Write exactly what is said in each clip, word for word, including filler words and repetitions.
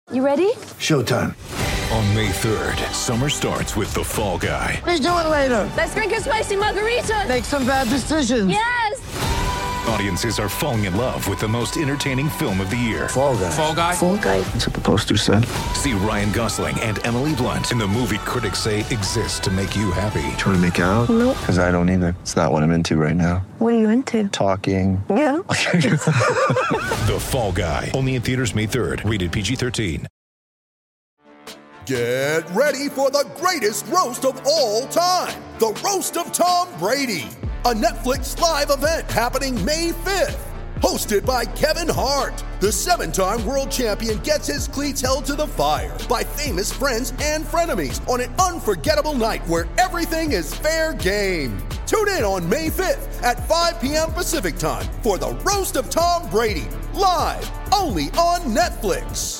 You ready? Showtime. On May third, summer starts with The Fall Guy. Let's do it later. Let's drink a spicy margarita. Make some bad decisions. Yes! Audiences are falling in love with the most entertaining film of the year. Fall Guy. Fall Guy? Fall Guy. That's what the poster said. See Ryan Gosling and Emily Blunt in the movie critics say exists to make you happy. Trying to make it out? Nope. Because I don't either. It's not what I'm into right now. What are you into? Talking. Yeah. The Fall Guy. Only in theaters May third. Rated P G thirteen. Get ready for the greatest roast of all time. The Roast of Tom Brady. A Netflix live event happening May fifth. Hosted by Kevin Hart. The seven-time world champion gets his cleats held to the fire by famous friends and frenemies on an unforgettable night where everything is fair game. Tune in on May fifth at five p.m. Pacific time for the Roast of Tom Brady. Live only on Netflix.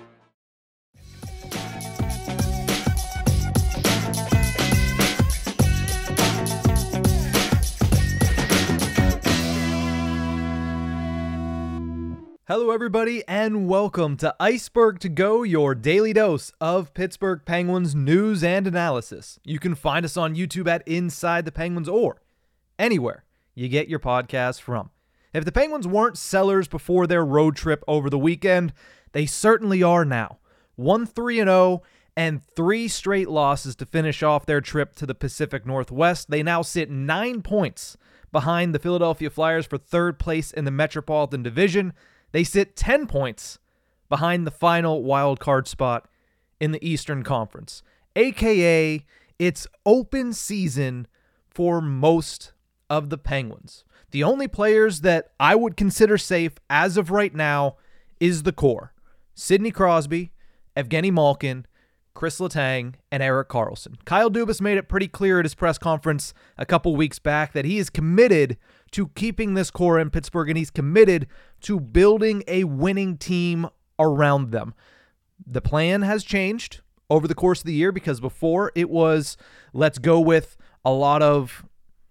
Hello, everybody, and welcome to Iceberg to Go, your daily dose of Pittsburgh Penguins news and analysis. You can find us on YouTube at Inside the Penguins or anywhere you get your podcasts from. If the Penguins weren't sellers before their road trip over the weekend, they certainly are now. one three and oh and three straight losses to finish off their trip to the Pacific Northwest. They now sit nine points behind the Philadelphia Flyers for third place in the Metropolitan Division. They sit ten points behind the final wild card spot in the Eastern Conference, a k a it's open season for most of the Penguins. The only players that I would consider safe as of right now is the core: Sidney Crosby, Evgeny Malkin, Chris Letang, and Erik Karlsson. Kyle Dubas made it pretty clear at his press conference a couple weeks back that he is committed to keeping this core in Pittsburgh, and he's committed to building a winning team around them. The plan has changed over the course of the year because before it was, let's go with a lot of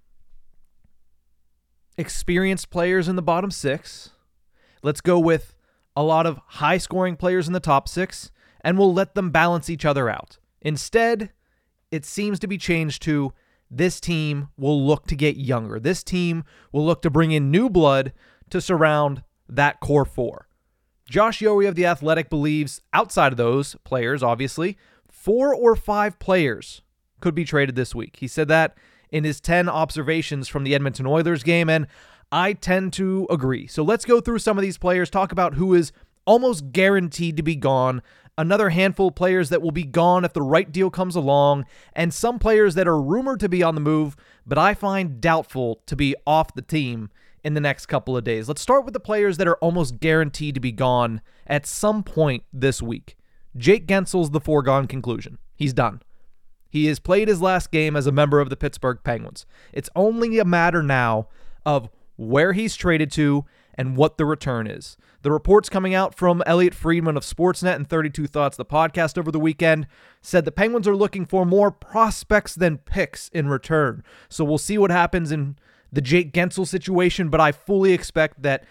experienced players in the bottom six. Let's go with a lot of high-scoring players in the top six, and we'll let them balance each other out. Instead, it seems to be changed to this team will look to get younger. This team will look to bring in new blood to surround that core four. Josh Yohe of The Athletic believes, outside of those players, obviously, four or five players could be traded this week. He said that in his ten observations from the Edmonton Oilers game, and I tend to agree. So let's go through some of these players, talk about who is almost guaranteed to be gone, another handful of players that will be gone if the right deal comes along, and some players that are rumored to be on the move, but I find doubtful to be off the team in the next couple of days. Let's start with the players that are almost guaranteed to be gone at some point this week. Jake Guentzel's the foregone conclusion. He's done. He has played his last game as a member of the Pittsburgh Penguins. It's only a matter now of where he's traded to and what the return is. The reports coming out from Elliot Friedman of Sportsnet and thirty-two Thoughts, the podcast over the weekend, said the Penguins are looking for more prospects than picks in return. So we'll see what happens in the Jake Guentzel situation, but I fully expect that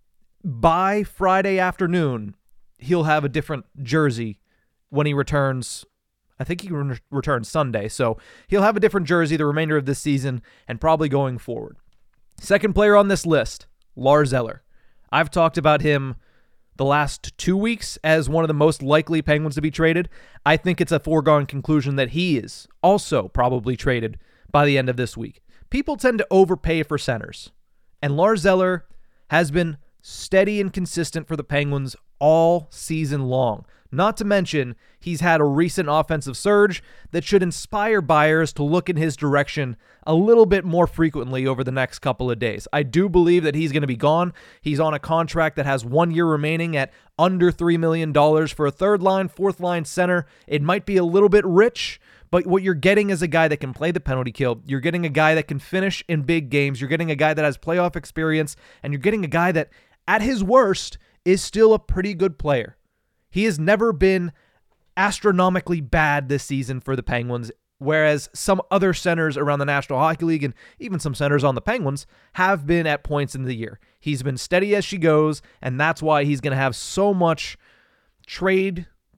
by Friday afternoon, he'll have a different jersey when he returns. I think he re- returns Sunday, so he'll have a different jersey the remainder of this season and probably going forward. Second player on this list, Lars Eller. I've talked about him the last two weeks as one of the most likely Penguins to be traded. I think it's a foregone conclusion that he is also probably traded by the end of this week. People tend to overpay for centers, and Lars Eller has been steady and consistent for the Penguins all season long. Not to mention, he's had a recent offensive surge that should inspire buyers to look in his direction a little bit more frequently over the next couple of days. I do believe that he's going to be gone. He's on a contract that has one year remaining at under three million dollars for a third line, fourth line center. It might be a little bit rich, but what you're getting is a guy that can play the penalty kill. You're getting a guy that can finish in big games. You're getting a guy that has playoff experience, and you're getting a guy that, at his worst, is still a pretty good player. He has never been astronomically bad this season for the Penguins, whereas some other centers around the National Hockey League and even some centers on the Penguins have been at points in the year. He's been steady as she goes, and that's why he's going to have so much trade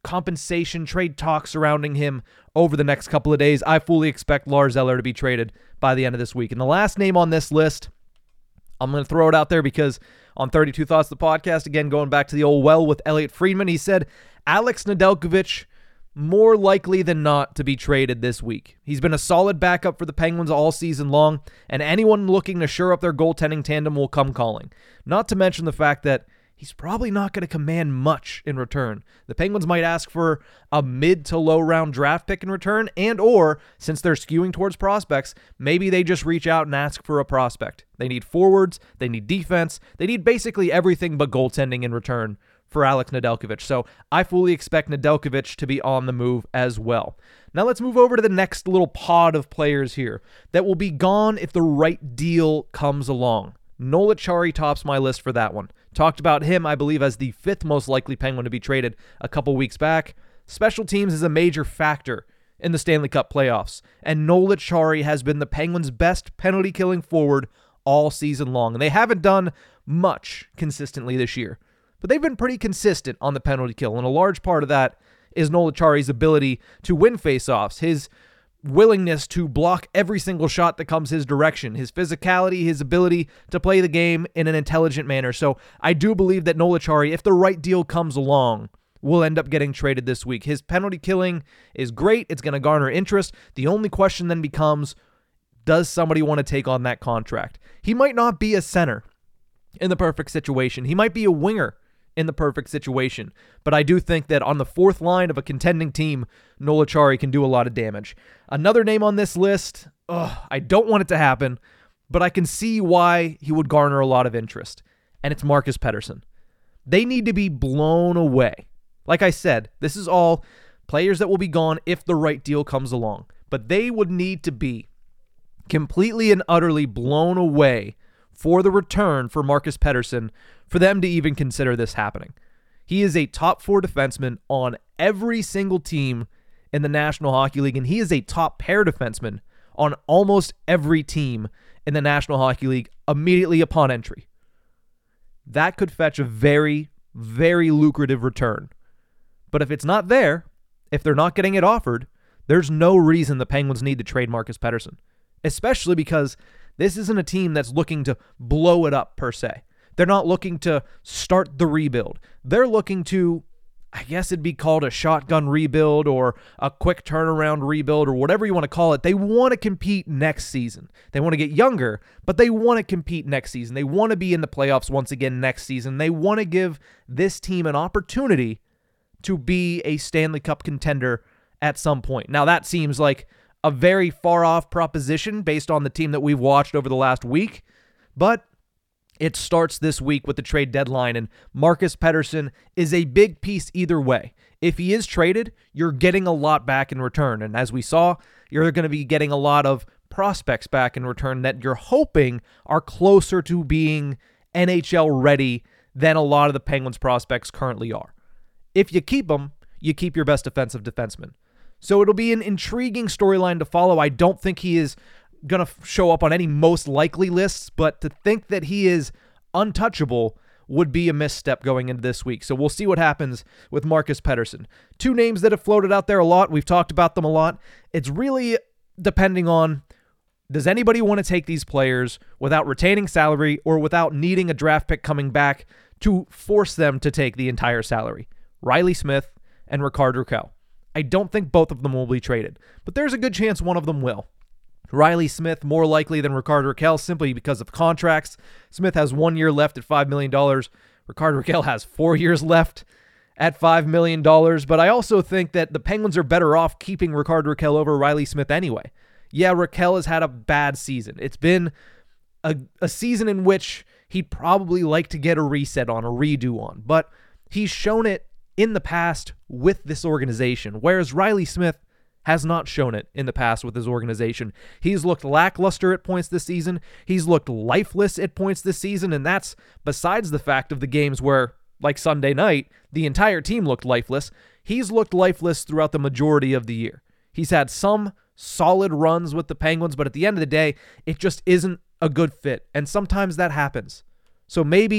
compensation trade talk surrounding him over the next couple of days. I fully expect Lars Eller to be traded by the end of this week. And the last name on this list, I'm going to throw it out there because on thirty-two Thoughts, the podcast, again, going back to the old well with Elliot Friedman, he said Alex Nedeljkovic more likely than not to be traded this week. He's been a solid backup for the Penguins all season long, and anyone looking to shore up their goaltending tandem will come calling. Not to mention the fact that he's probably not going to command much in return. The Penguins might ask for a mid to low round draft pick in return, and or, since they're skewing towards prospects, maybe they just reach out and ask for a prospect. They need forwards, they need defense, they need basically everything but goaltending in return for Alex Nedeljkovic. So I fully expect Nedeljkovic to be on the move as well. Now let's move over to the next little pod of players here that will be gone if the right deal comes along. Noel Acciari tops my list for that one. Talked about him, I believe, as the fifth most likely Penguin to be traded a couple weeks back. Special teams is a major factor in the Stanley Cup playoffs, and Noel Acciari has been the Penguins' best penalty-killing forward all season long, and they haven't done much consistently this year. But they've been pretty consistent on the penalty kill, and a large part of that is Noel Acciari's ability to win faceoffs, his willingness to block every single shot that comes his direction, his physicality, his ability to play the game in an intelligent manner. So I do believe that Noel Acciari, if the right deal comes along, will end up getting traded this week. His penalty killing is great. It's going to garner interest. The only question then becomes, does somebody want to take on that contract? He might not be a center in the perfect situation. He might be a winger in the perfect situation. But I do think that on the fourth line of a contending team, Noel Acciari can do a lot of damage. Another name on this list, ugh, I don't want it to happen, but I can see why he would garner a lot of interest, and it's Marcus Pettersson. They need to be blown away. Like I said, this is all players that will be gone if the right deal comes along, but they would need to be completely and utterly blown away for the return for Marcus Pettersson for them to even consider this happening. He is a top four defenseman on every single team in the National Hockey League, and he is a top pair defenseman on almost every team in the National Hockey League immediately upon entry. That could fetch a very, very lucrative return. But if it's not there, if they're not getting it offered, there's no reason the Penguins need to trade Marcus Pettersson, especially because this isn't a team that's looking to blow it up per se. They're not looking to start the rebuild. They're looking to, I guess it'd be called a shotgun rebuild or a quick turnaround rebuild or whatever you want to call it. They want to compete next season. They want to get younger, but they want to compete next season. They want to be in the playoffs once again next season. They want to give this team an opportunity to be a Stanley Cup contender at some point. Now, that seems like a very far-off proposition based on the team that we've watched over the last week, but it starts this week with the trade deadline, and Marcus Pettersson is a big piece either way. If he is traded, you're getting a lot back in return, and as we saw, you're going to be getting a lot of prospects back in return that you're hoping are closer to being N H L ready than a lot of the Penguins prospects currently are. If you keep them, you keep your best defensive defenseman. So it'll be an intriguing storyline to follow. I don't think he is going to show up on any most likely lists, but to think that he is untouchable would be a misstep going into this week. So we'll see what happens with Marcus Pettersson. Two names that have floated out there a lot. We've talked about them a lot. It's really depending on, does anybody want to take these players without retaining salary or without needing a draft pick coming back to force them to take the entire salary? Riley Smith and Rickard Rakell. I don't think both of them will be traded, but there's a good chance one of them will. Riley Smith more likely than Rickard Rakell simply because of contracts. Smith has one year left at five million dollars. Rickard Rakell has four years left at five million dollars, but I also think that the Penguins are better off keeping Rickard Rakell over Riley Smith anyway. Yeah, Rakell has had a bad season. It's been a, a season in which he'd probably like to get a reset on, a redo on, but he's shown it in the past with this organization, whereas Riley Smith has not shown it in the past with his organization. He's looked lackluster at points this season. He's looked lifeless at points this season, and that's besides the fact of the games where, like Sunday night, the entire team looked lifeless. He's looked lifeless throughout the majority of the year. He's had some solid runs with the Penguins, but at the end of the day, it just isn't a good fit, and sometimes that happens. So maybe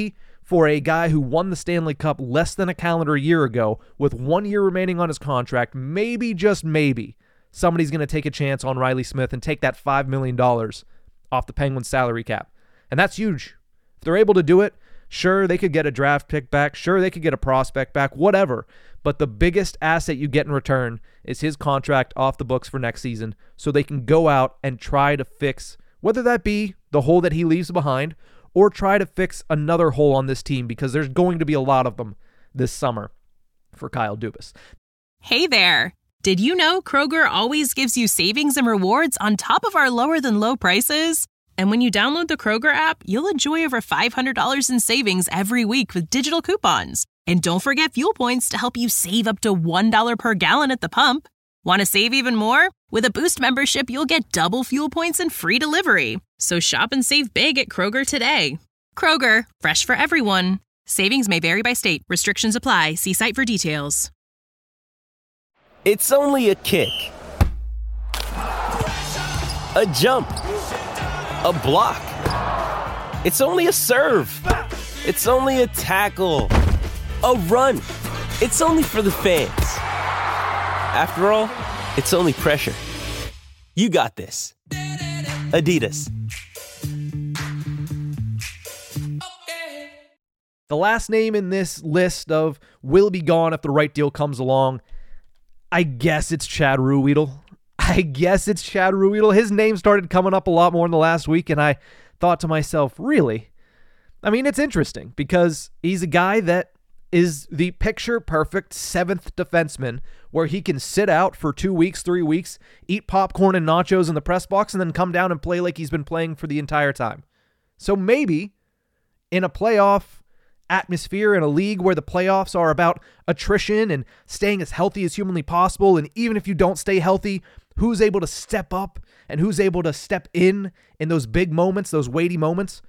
for a guy who won the Stanley Cup less than a calendar year ago with one year remaining on his contract. Maybe, just maybe, somebody's going to take a chance on Riley Smith and take that five million dollars off the Penguins salary cap. And that's huge. If they're able to do it, sure, they could get a draft pick back. Sure, they could get a prospect back, whatever. But the biggest asset you get in return is his contract off the books for next season so they can go out and try to fix, whether that be the hole that he leaves behind or try to fix another hole on this team, because there's going to be a lot of them this summer for Kyle Dubas. Hey there. Did you know Kroger always gives you savings and rewards on top of our lower than low prices? And when you download the Kroger app, you'll enjoy over five hundred dollars in savings every week with digital coupons. And don't forget fuel points to help you save up to one dollar per gallon at the pump. Want to save even more? With a Boost membership, you'll get double fuel points and free delivery. So shop and save big at Kroger today. Kroger, fresh for everyone. Savings may vary by state. Restrictions apply. See site for details. It's only a kick, a jump, a block. It's only a serve. It's only a tackle, a run. It's only for the fans. After all, it's only pressure. You got this. Adidas. The last name in this list of will be gone if the right deal comes along, I guess it's Chad Ruhwedel. I guess it's Chad Ruhwedel. His name started coming up a lot more in the last week, and I thought to myself, really? I mean, it's interesting because he's a guy that is the picture-perfect seventh defenseman where he can sit out for two weeks, three weeks, eat popcorn and nachos in the press box, and then come down and play like he's been playing for the entire time. So maybe in a playoff atmosphere, in a league where the playoffs are about attrition and staying as healthy as humanly possible, and even if you don't stay healthy, who's able to step up and who's able to step in in those big moments, those weighty moments.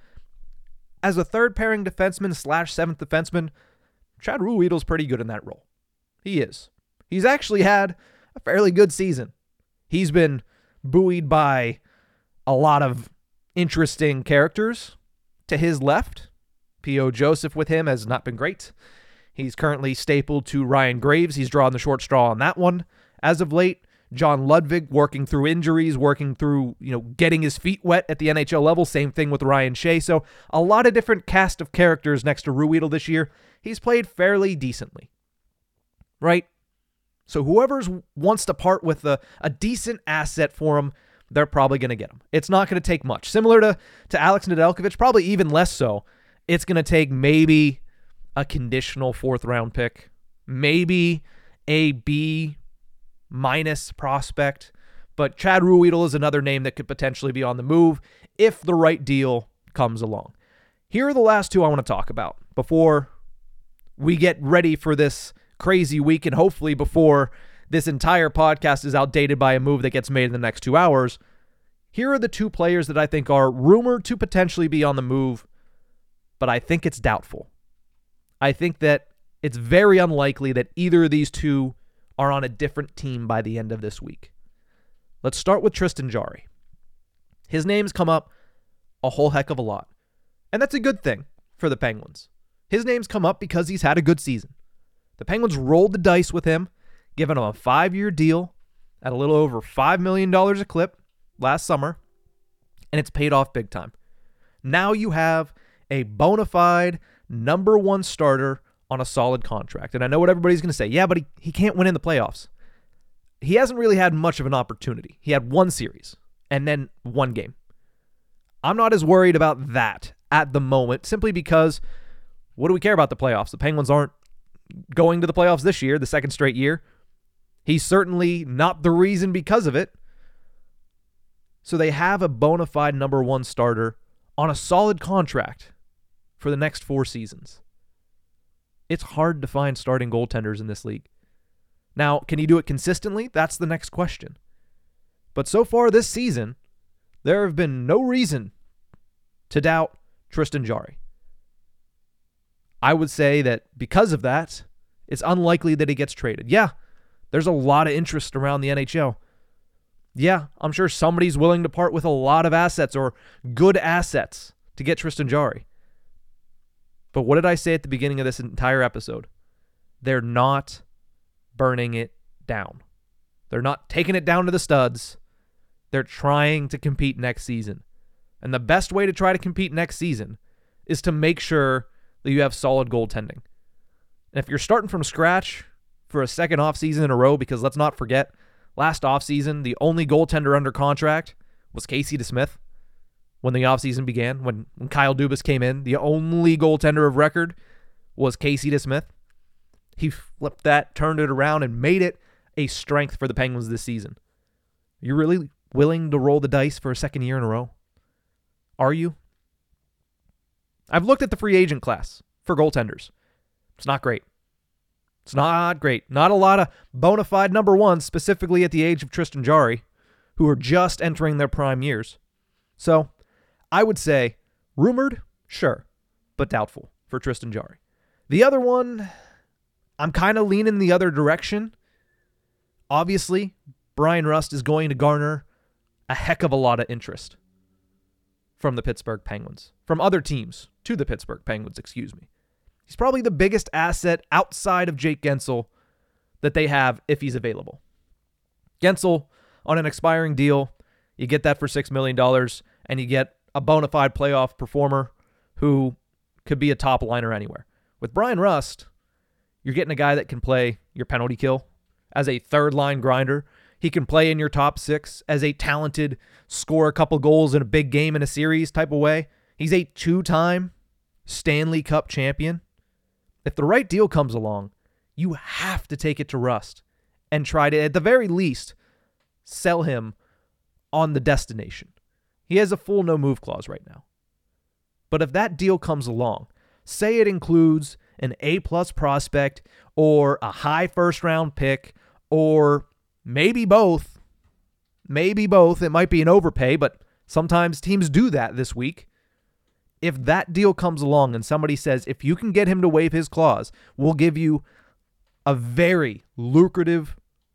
As a third-pairing defenseman slash seventh defenseman, Chad Ruhwedel's pretty good in that role. He is. He's actually had a fairly good season. He's been buoyed by a lot of interesting characters to his left. P O. Joseph with him has not been great. He's currently stapled to Ryan Graves. He's drawn the short straw on that one as of late. John Ludwig working through injuries, working through, you know, getting his feet wet at the N H L level. Same thing with Ryan Shea. So a lot of different cast of characters next to Ruhwedel this year. He's played fairly decently, right? So whoever wants to part with a, a decent asset for him, they're probably going to get him. It's not going to take much. Similar to, to Alex Nedeljkovic, probably even less so. It's going to take maybe a conditional fourth round pick, maybe a B minus prospect, but Chad Ruhwedel is another name that could potentially be on the move if the right deal comes along. Here are the last two I want to talk about before we get ready for this crazy week, and hopefully before this entire podcast is outdated by a move that gets made in the next two hours. Here are the two players that I think are rumored to potentially be on the move, but I think it's doubtful. I think that it's very unlikely that either of these two are on a different team by the end of this week. Let's start with Tristan Jarry. His name's come up a whole heck of a lot, and that's a good thing for the Penguins. His name's come up because he's had a good season. The Penguins rolled the dice with him, giving him a five-year deal at a little over five million dollars a clip last summer, and it's paid off big time. Now you have a bona fide number one starter on a solid contract. And I know what everybody's going to say. Yeah, but he, he can't win in the playoffs. He hasn't really had much of an opportunity. He had one series and then one game. I'm not as worried about that at the moment, simply because what do we care about the playoffs? The Penguins aren't going to the playoffs this year, the second straight year. He's certainly not the reason because of it. So they have a bona fide number one starter on a solid contract for the next four seasons. It's hard to find starting goaltenders in this league. Now, can he do it consistently? That's the next question. But so far this season, there have been no reason to doubt Tristan Jarry. I would say that because of that, it's unlikely that he gets traded. Yeah, there's a lot of interest around the N H L. Yeah, I'm sure somebody's willing to part with a lot of assets or good assets to get Tristan Jarry. But what did I say at the beginning of this entire episode? They're not burning it down. They're not taking it down to the studs. They're trying to compete next season. And the best way to try to compete next season is to make sure that you have solid goaltending. And if you're starting from scratch for a second offseason in a row, because let's not forget, last offseason, the only goaltender under contract was Casey DeSmith. When the offseason began, when, when Kyle Dubas came in, the only goaltender of record was Casey DeSmith. He flipped that, turned it around, and made it a strength for the Penguins this season. You're really willing to roll the dice for a second year in a row? Are you? I've looked at the free agent class for goaltenders. It's not great. It's not great. Not a lot of bona fide number ones, specifically at the age of Tristan Jarry, who are just entering their prime years. So, I would say, rumored, sure, but doubtful for Tristan Jarry. The other one, I'm kind of leaning the other direction. Obviously, Bryan Rust is going to garner a heck of a lot of interest from the Pittsburgh Penguins, from other teams to the Pittsburgh Penguins, excuse me. He's probably the biggest asset outside of Jake Gensel that they have if he's available. Gensel, on an expiring deal, you get that for six million dollars, and you get a bona fide playoff performer who could be a top liner anywhere. With Bryan Rust, you're getting a guy that can play your penalty kill as a third-line grinder. He can play in your top six as a talented, score a couple goals in a big game in a series type of way. He's a two-time Stanley Cup champion. If the right deal comes along, you have to take it to Rust and try to, at the very least, sell him on the destination. He has a full no-move clause right now. But if that deal comes along, say it includes an A-plus prospect or a high first-round pick or maybe both, maybe both, it might be an overpay, but sometimes teams do that this week. If that deal comes along and somebody says, if you can get him to waive his clause, we'll give you a very lucrative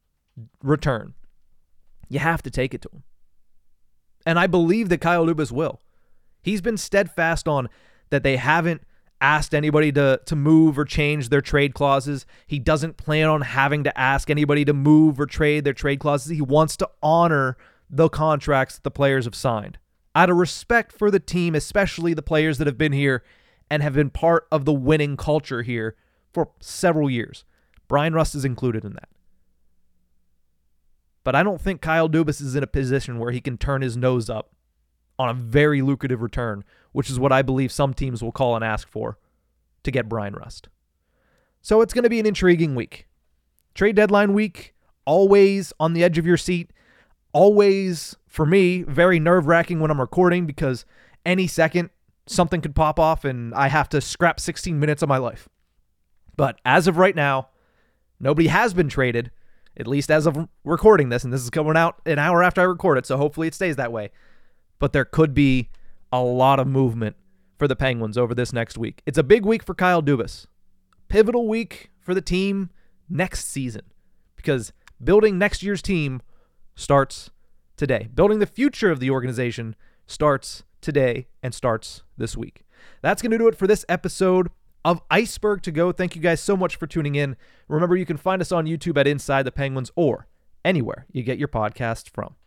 return, you have to take it to him. And I believe that Kyle Dubas will. He's been steadfast on that they haven't asked anybody to, to move or change their trade clauses. He doesn't plan on having to ask anybody to move or trade their trade clauses. He wants to honor the contracts that the players have signed. Out of respect for the team, especially the players that have been here and have been part of the winning culture here for several years. Bryan Rust is included in that. But I don't think Kyle Dubas is in a position where he can turn his nose up on a very lucrative return, which is what I believe some teams will call and ask for to get Bryan Rust. So it's going to be an intriguing week. Trade deadline week, always on the edge of your seat. Always, for me, very nerve-wracking when I'm recording because any second something could pop off and I have to scrap sixteen minutes of my life. But as of right now, nobody has been traded, at least as of recording this, and this is coming out an hour after I record it, so hopefully it stays that way. But there could be a lot of movement for the Penguins over this next week. It's a big week for Kyle Dubas. Pivotal week for the team next season because building next year's team starts today. Building the future of the organization starts today and starts this week. That's going to do it for this episode of Iceberg to Go. Thank you guys so much for tuning in. Remember, you can find us on YouTube at Inside the Penguins or anywhere you get your podcasts from.